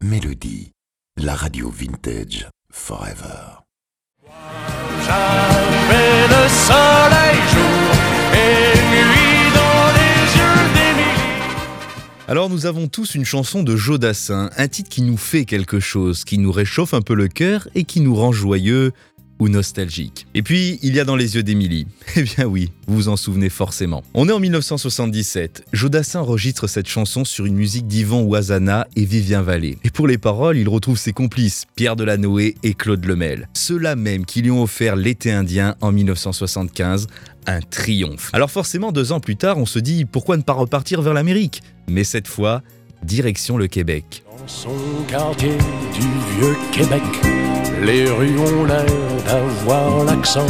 Mélodie, la radio vintage forever. Jamais le soleil jour et nuit dans les yeux d'Émilie. Alors nous avons tous une chanson de Joe Dassin, un titre qui nous fait quelque chose, qui nous réchauffe un peu le cœur et qui nous rend joyeux ou nostalgique. Et puis, il y a Dans les yeux d'Émilie. Eh bien oui, vous vous en souvenez forcément. On est en 1977. Joe Dassin enregistre cette chanson sur une musique d'Yvan Ouazana et Vivien Vallée. Et pour les paroles, il retrouve ses complices, Pierre Delanoë et Claude Lemel. Ceux-là même qui lui ont offert L'été indien en 1975. Un triomphe. Alors forcément, 2 ans plus tard, on se dit pourquoi ne pas repartir vers l'Amérique ? Mais cette fois, direction le Québec. Dans son quartier du vieux Québec, les rues ont l'air d'avoir l'accent.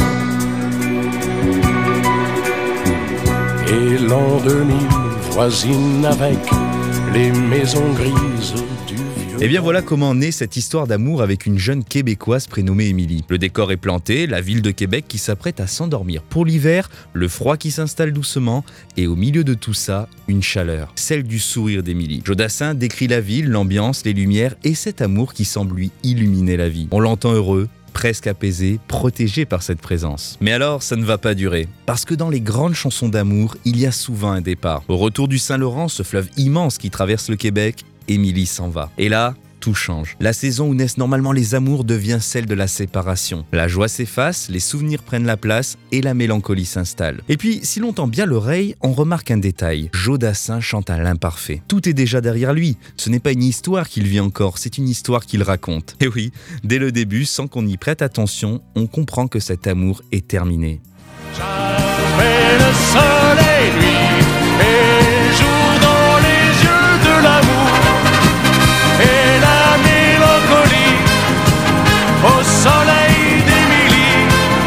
Et l'an 2000 voisine avec les maisons grises du vieux. Et bien voilà comment naît cette histoire d'amour avec une jeune Québécoise prénommée Émilie. Le décor est planté, la ville de Québec qui s'apprête à s'endormir pour l'hiver, le froid qui s'installe doucement et au milieu de tout ça, une chaleur, celle du sourire d'Émilie. Joe Dassin décrit la ville, l'ambiance, les lumières et cet amour qui semble lui illuminer la vie. On l'entend heureux, presque apaisé, protégé par cette présence. Mais alors, ça ne va pas durer. Parce que dans les grandes chansons d'amour, il y a souvent un départ. Au retour du Saint-Laurent, ce fleuve immense qui traverse le Québec, Émilie s'en va. Et là, tout change. La saison où naissent normalement les amours devient celle de la séparation. La joie s'efface, les souvenirs prennent la place et la mélancolie s'installe. Et puis, si l'on tend bien l'oreille, on remarque un détail. Joe Dassin chante à l'imparfait. Tout est déjà derrière lui. Ce n'est pas une histoire qu'il vit encore, c'est une histoire qu'il raconte. Et oui, dès le début, sans qu'on y prête attention, on comprend que cet amour est terminé. Jamais le soleil nuit et jour dans les yeux de l'amour. Et la mélancolie au soleil d'Émilie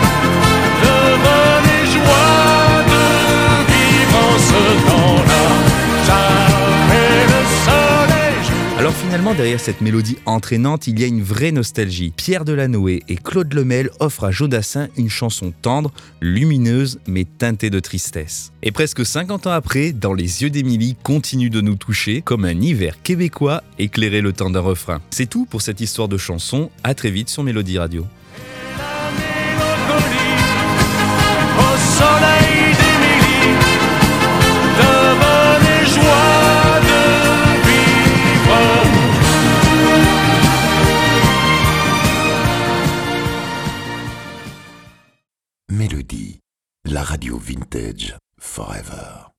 devenait joie de vivre en ce temps-là. Jamais le soleil. Alors finalement, derrière cette mélodie entraînante, il y a une vraie nostalgie. Pierre Delanoë et Claude Lemel offrent à Joe Dassin une chanson tendre, lumineuse, mais teintée de tristesse. Et presque 50 ans après, Dans les yeux d'Émilie continue de nous toucher comme un hiver québécois éclairé le temps d'un refrain. C'est tout pour cette histoire de chanson. À très vite sur Mélodie Radio. La mélancolie au soleil d'Émilie devenait joie de vivre. Mélodie, la radio vintage forever.